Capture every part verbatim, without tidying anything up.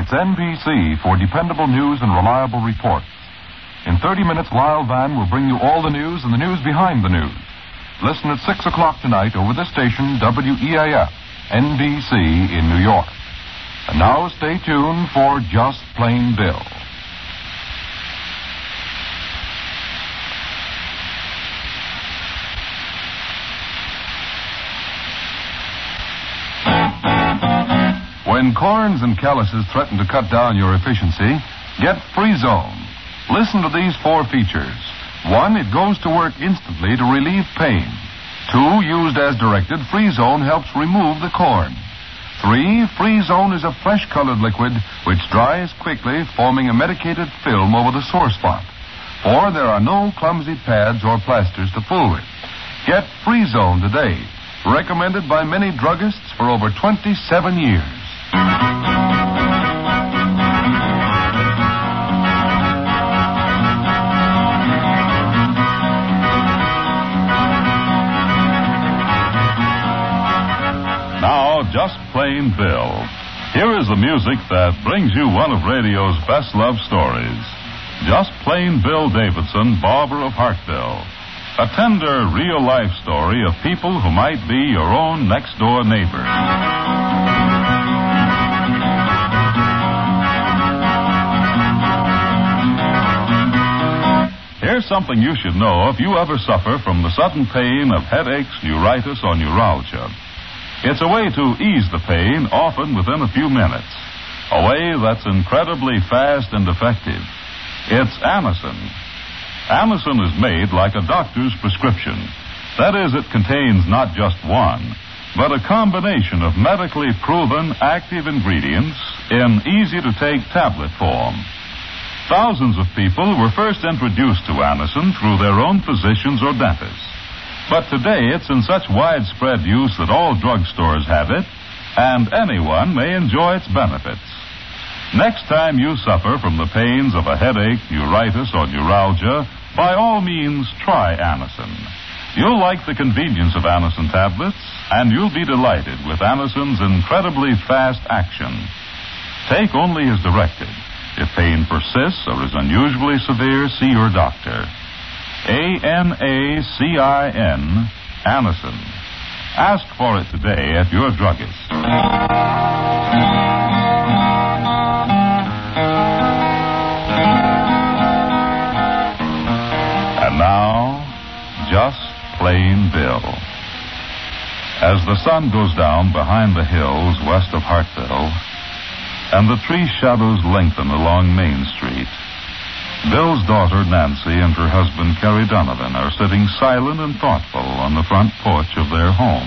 It's N B C for dependable news and reliable reports. In thirty minutes, Lyle Van will bring you all the news and the news behind the news. Listen at six o'clock tonight over this station, W E A F, N B C in New York. And now stay tuned for Just Plain Bill. When corns and calluses threaten to cut down your efficiency, get Freezone. Listen to these four features. One, it goes to work instantly to relieve pain. Two, used as directed, Freezone helps remove the corn. Three, Freezone is a fresh-colored liquid which dries quickly, forming a medicated film over the sore spot. Four, there are no clumsy pads or plasters to fool with. Get Freezone today. Recommended by many druggists for over twenty-seven years. Now, Just Plain Bill. Here is the music that brings you one of radio's best love stories. Just Plain Bill Davidson, Barber of Hartville. A tender, real-life story of people who might be your own next-door neighbors. Here's something you should know if you ever suffer from the sudden pain of headaches, neuritis, or neuralgia. It's a way to ease the pain, often within a few minutes. A way that's incredibly fast and effective. It's Anacin. Anacin is made like a doctor's prescription. That is, it contains not just one, but a combination of medically proven active ingredients in easy-to-take tablet form. Thousands of people were first introduced to Anacin through their own physicians or dentists. But today it's in such widespread use that all drugstores have it, and anyone may enjoy its benefits. Next time you suffer from the pains of a headache, neuritis, or neuralgia, by all means try Anacin. You'll like the convenience of Anacin tablets, and you'll be delighted with Anacin's incredibly fast action. Take only as directed. If pain persists or is unusually severe, see your doctor. A N A C I N, Anacin. Ask for it today at your druggist. And now, Just Plain Bill. As the sun goes down behind the hills west of Hartville, and the tree shadows lengthen along Main Street, Bill's daughter, Nancy, and her husband, Kerry Donovan, are sitting silent and thoughtful on the front porch of their home.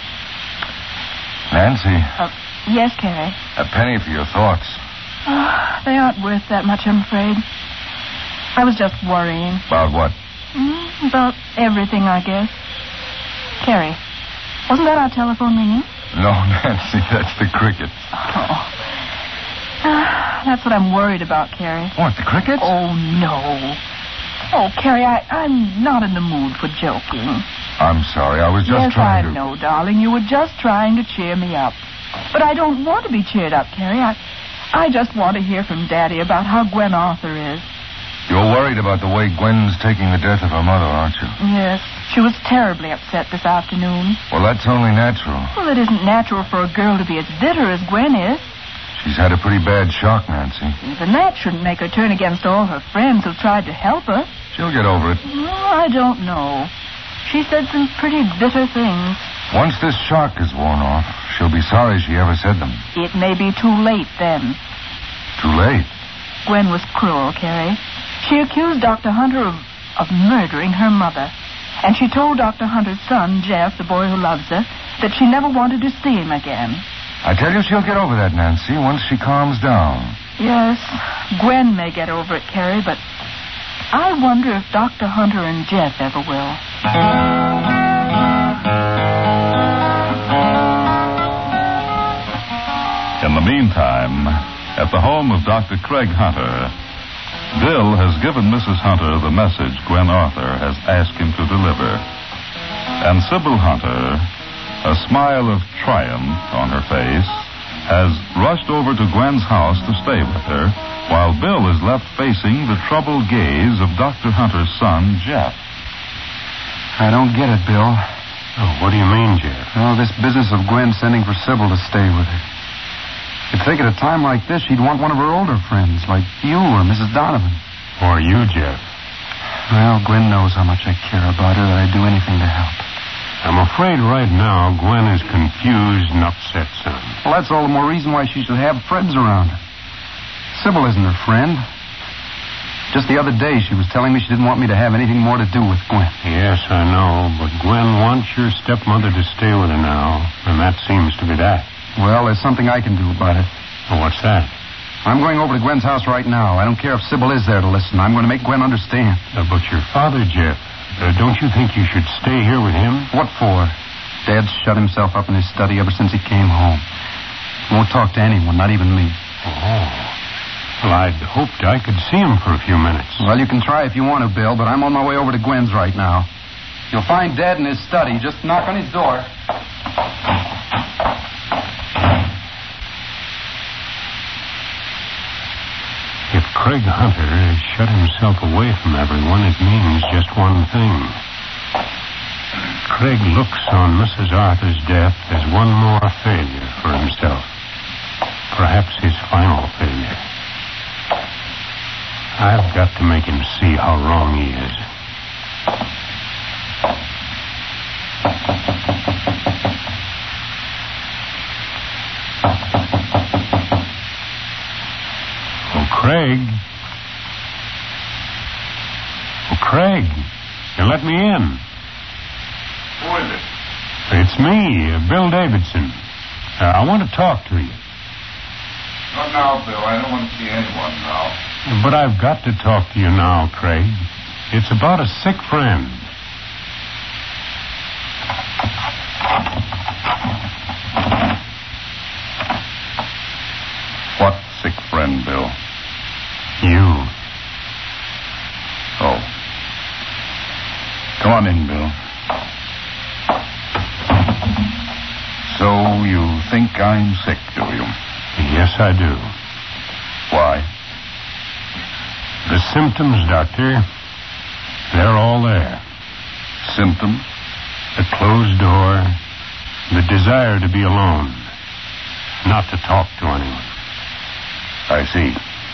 Nancy. Uh, yes, Kerry? A penny for your thoughts. Oh, they aren't worth that much, I'm afraid. I was just worrying. About what? Mm, about everything, I guess. Kerry, wasn't that our telephone ringing? No, Nancy, that's the crickets. Oh. That's what I'm worried about, Kerry. What, the crickets? Oh, no. Oh, Kerry, I, I'm not in the mood for joking. I'm sorry, I was just yes, trying I to... Yes, I know, darling. You were just trying to cheer me up. But I don't want to be cheered up, Kerry. I, I just want to hear from Daddy about how Gwen Arthur is. You're worried about the way Gwen's taking the death of her mother, aren't you? Yes. She was terribly upset this afternoon. Well, that's only natural. Well, it isn't natural for a girl to be as bitter as Gwen is. She's had a pretty bad shock, Nancy. Even that shouldn't make her turn against all her friends who tried to help her. She'll get over it. Oh, I don't know. She said some pretty bitter things. Once this shock is worn off, she'll be sorry she ever said them. It may be too late then. Too late? Gwen was cruel, Kerry. She accused Doctor Hunter of, of murdering her mother. And she told Doctor Hunter's son, Jeff, the boy who loves her, that she never wanted to see him again. I tell you, she'll get over that, Nancy, once she calms down. Yes, Gwen may get over it, Kerry, but I wonder if Doctor Hunter and Jeff ever will. In the meantime, at the home of Doctor Craig Hunter, Bill has given Missus Hunter the message Gwen Arthur has asked him to deliver. And Sybil Hunter, a smile of triumph on her face, has rushed over to Gwen's house to stay with her, while Bill is left facing the troubled gaze of Doctor Hunter's son, Jeff. I don't get it, Bill. Oh, what do you mean, Jeff? Oh, this business of Gwen sending for Sybil to stay with her. You'd think at a time like this she'd want one of her older friends, like you or Missus Donovan. Or you, Jeff. Well, Gwen knows how much I care about her, that I'd do anything to help. I'm afraid right now Gwen is confused and upset, son. Well, that's all the more reason why she should have friends around her. Sybil isn't her friend. Just the other day, she was telling me she didn't want me to have anything more to do with Gwen. Yes, I know, but Gwen wants your stepmother to stay with her now, and that seems to be that. Well, there's something I can do about it. Well, what's that? I'm going over to Gwen's house right now. I don't care if Sybil is there to listen. I'm going to make Gwen understand. Uh, but your father, Jeff, uh, don't you think you should stay here with him? What for? Dad's shut himself up in his study ever since he came home. He won't talk to anyone, not even me. Oh. Well, I'd hoped I could see him for a few minutes. Well, you can try if you want to, Bill, but I'm on my way over to Gwen's right now. You'll find Dad in his study. Just knock on his door. If Craig Hunter has shut himself away from everyone, it means just one thing. Craig looks on Missus Arthur's death as one more failure for himself. Perhaps his final failure. I've got to make him see how wrong he is. Oh, Craig. Oh, Craig. You let me in. Who is it? It's me, uh, Bill Davidson. Uh, I want to talk to you. Not now, Bill. I don't want to see anyone now. But I've got to talk to you now, Craig. It's about a sick friend. What sick friend, Bill? You. Oh. Come on in, Bill. So you think I'm sick, do you? Yes, I do. Why? The symptoms, Doctor, they're all there. Symptoms? The closed door, the desire to be alone, not to talk to anyone. I see.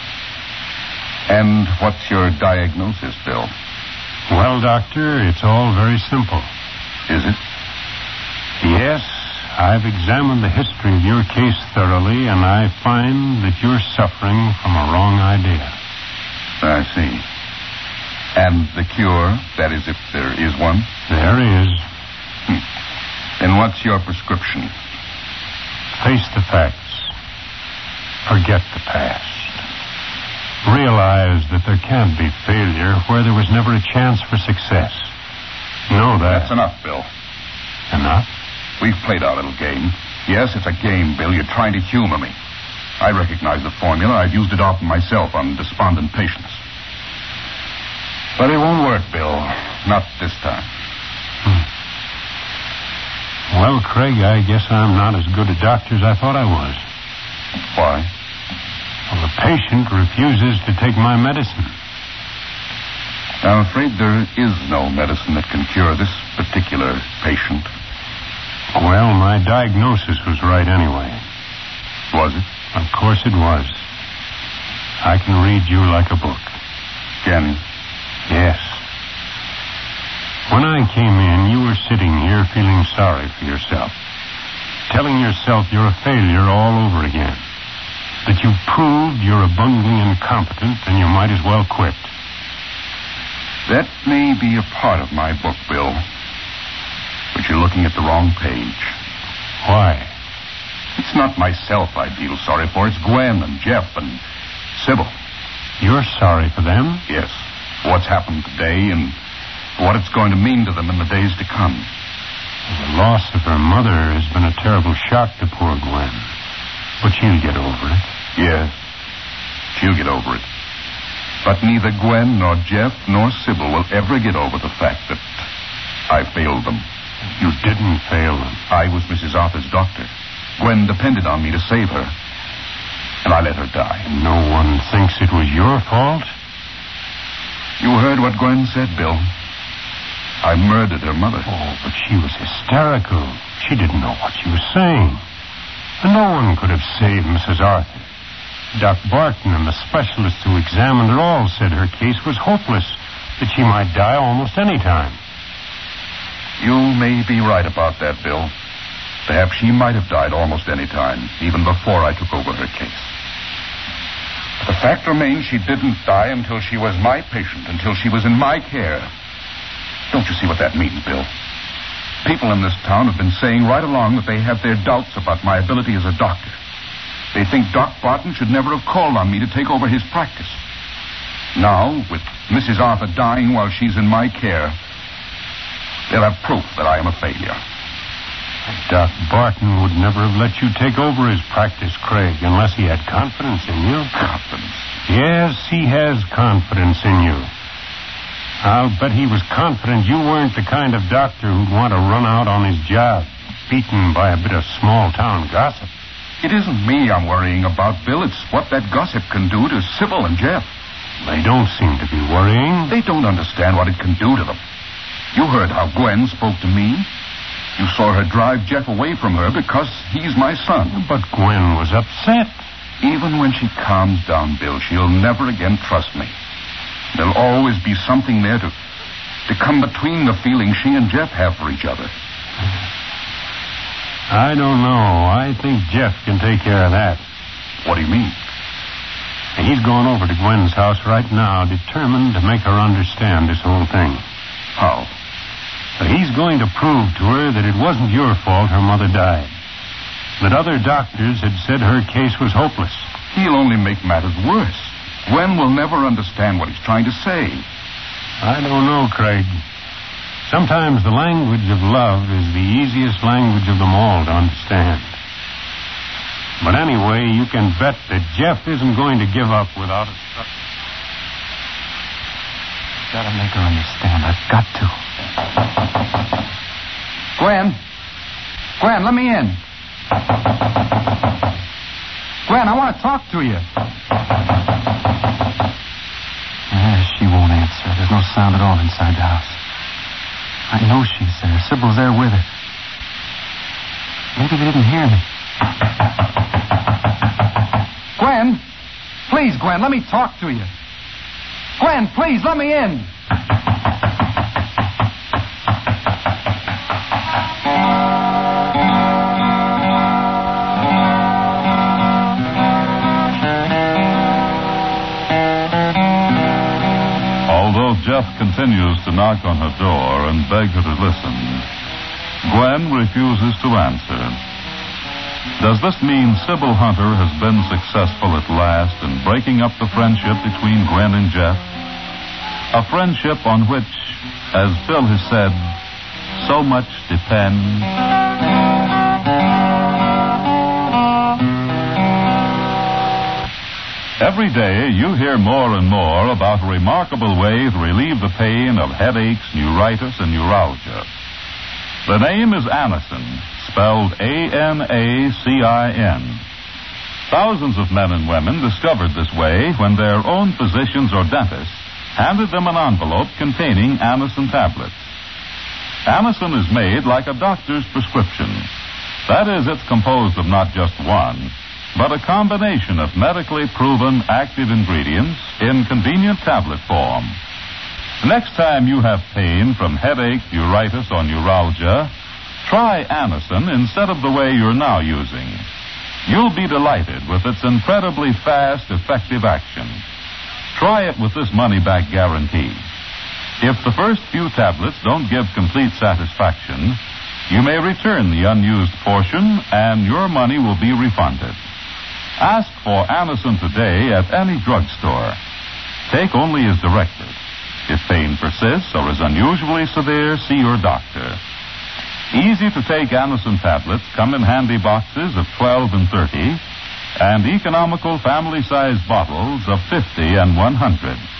And what's your diagnosis, Bill? Well, Doctor, it's all very simple. Is it? Yes, I've examined the history of your case thoroughly, and I find that you're suffering from a wrong idea. I see. And the cure, that is, if there is one? There is. Hmm. And what's your prescription? Face the facts. Forget the past. Realize that there can't be failure where there was never a chance for success. Know that. That's enough, Bill. Enough? We've played our little game. Yes, it's a game, Bill. You're trying to humor me. I recognize the formula. I've used it often myself on despondent patients. But it won't work, Bill. Not this time. Hmm. Well, Craig, I guess I'm not as good a doctor as I thought I was. Why? Well, the patient refuses to take my medicine. I'm afraid there is no medicine that can cure this particular patient. Well, my diagnosis was right anyway. Was it? Of course it was. I can read you like a book. Can you? Yes. When I came in, you were sitting here feeling sorry for yourself. Telling yourself you're a failure all over again. That you've proved you're a bungling incompetent and you might as well quit. That may be a part of my book, Bill. But you're looking at the wrong page. Why? It's not myself I feel sorry for. It's Gwen and Jeff and Sybil. You're sorry for them? Yes. What's happened today and what it's going to mean to them in the days to come. The loss of her mother has been a terrible shock to poor Gwen. But she'll get over it. Yes. She'll get over it. But neither Gwen nor Jeff nor Sybil will ever get over the fact that I failed them. You didn't fail them. I was Missus Arthur's doctor. Gwen depended on me to save her. And I let her die. No one thinks it was your fault? You heard what Gwen said, Bill. I murdered her mother. Oh, but she was hysterical. She didn't know what she was saying. And no one could have saved Missus Arthur. Doc Barton and the specialists who examined her all said her case was hopeless, that she might die almost any time. You may be right about that, Bill. Perhaps she might have died almost any time, even before I took over her case. But the fact remains she didn't die until she was my patient, until she was in my care. Don't you see what that means, Bill? People in this town have been saying right along that they have their doubts about my ability as a doctor. They think Doc Barton should never have called on me to take over his practice. Now, with Missus Arthur dying while she's in my care, they'll have proof that I am a failure. Doc Barton would never have let you take over his practice, Craig, unless he had confidence in you. Confidence? Yes, he has confidence in you. I'll bet he was confident you weren't the kind of doctor who'd want to run out on his job, beaten by a bit of small-town gossip. It isn't me I'm worrying about, Bill. It's what that gossip can do to Sybil and Jeff. They don't seem to be worrying. They don't understand what it can do to them. You heard how Gwen spoke to me. You saw her drive Jeff away from her because he's my son. But Gwen was upset. Even when she calms down, Bill, she'll never again trust me. There'll always be something there to, to come between the feeling she and Jeff have for each other. I don't know. I think Jeff can take care of that. What do you mean? He's going over to Gwen's house right now, determined to make her understand this whole thing. How? He's going to prove to her that it wasn't your fault her mother died. That other doctors had said her case was hopeless. He'll only make matters worse. Gwen will never understand what he's trying to say. I don't know, Craig. Sometimes the language of love is the easiest language of them all to understand. But anyway, you can bet that Jeff isn't going to give up without a struggle. I've got to make her understand. I've got to. Gwen. Gwen, let me in. Gwen, I want to talk to you. Ah, she won't answer. There's no sound at all inside the house. I know she's there. Sybil's there with her. Maybe they didn't hear me. Gwen! Please, Gwen, let me talk to you. Gwen, please, let me in. Although Jeff continues to knock on her door and beg her to listen, Gwen refuses to answer. Does this mean Sybil Hunter has been successful at last in breaking up the friendship between Gwen and Jeff? A friendship on which, as Bill has said, so much depends. Every day, you hear more and more about a remarkable way to relieve the pain of headaches, neuritis, and neuralgia. The name is Anacin, spelled A N A C I N. Thousands of men and women discovered this way when their own physicians or dentists handed them an envelope containing Anacin tablets. Anacin is made like a doctor's prescription. That is, it's composed of not just one, but a combination of medically proven active ingredients in convenient tablet form. Next time you have pain from headache, neuritis, or neuralgia, try Anacin instead of the way you're now using. You'll be delighted with its incredibly fast, effective action. Try it with this money-back guarantee. If the first few tablets don't give complete satisfaction, you may return the unused portion and your money will be refunded. Ask for Anacin today at any drugstore. Take only as directed. If pain persists or is unusually severe, see your doctor. Easy-to-take Anacin tablets come in handy boxes of twelve and thirty and economical family-sized bottles of fifty and one hundred.